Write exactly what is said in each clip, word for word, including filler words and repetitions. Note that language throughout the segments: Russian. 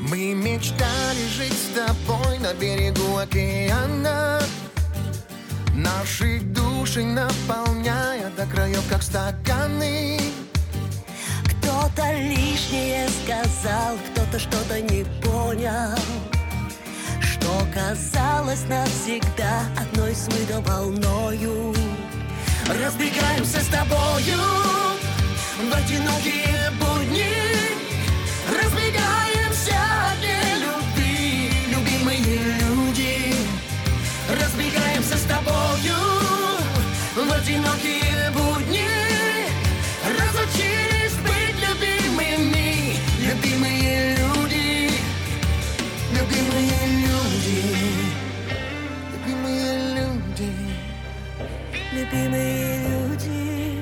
Мы мечтали жить с тобой на берегу океана, наши души наполняя до краев, как стаканы. Кто-то лишнее сказал, кто-то что-то не понял, что казалось навсегда одной смыто волною. Разбегаемся с тобою в одинокие будни, разбегаемся для любви, любимые люди. Разбегаемся с тобою в одинокие будни, разучились быть любимыми, любимые люди, любимые люди, Любимые люди, любимые люди.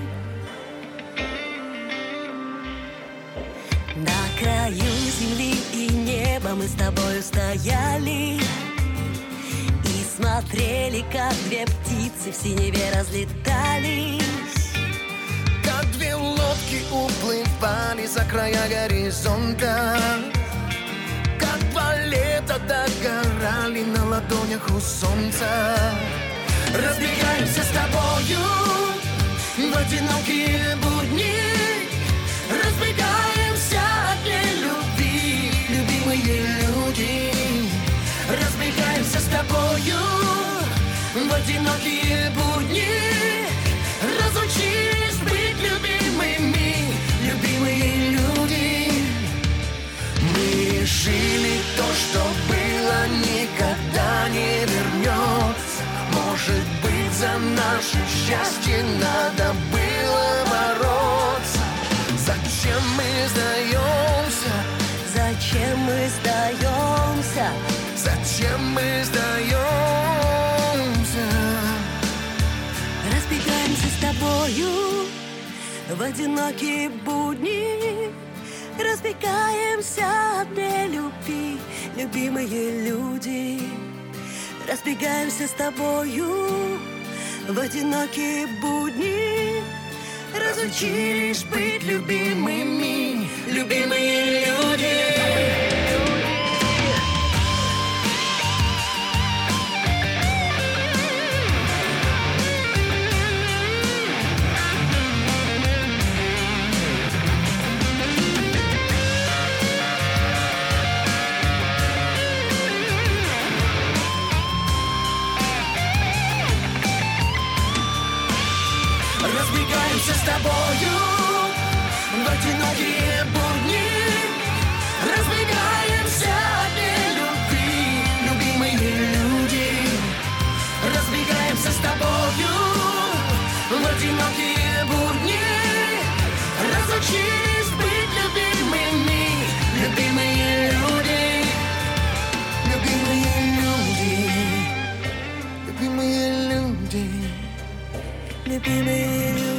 На краю земли и неба мы с тобою стояли и смотрели, как две птицы в синеве разлетались. как две лодки уплывали за края горизонта, как два лета догорали на ладонях у солнца. Разбегаемся с тобою в одинокие будни, разбегаемся для любви, любимые люди. Разбегаемся с тобою в одинокие будни, разучились быть любимыми, любимые люди. Мы решили то, что было, никогда не вернется. Может быть, за наше счастье надо было бороться. Зачем мы сдаемся? Зачем мы сдаемся? Зачем мы сдаемся? Разбегаемся с тобою в одинокие будни, разбегаемся для любви, любимые люди. Разбегаемся с тобою в одинокие будни, разучились быть любимыми, любимые люди. Разбегаемся с тобою в одинокие будни, разбегаемся для любви, любимые люди. Разбегаемся с тобою в одинокие будни, разучились быть любимыми, любимые люди, Любимые люди, любимые люди. любимые люди.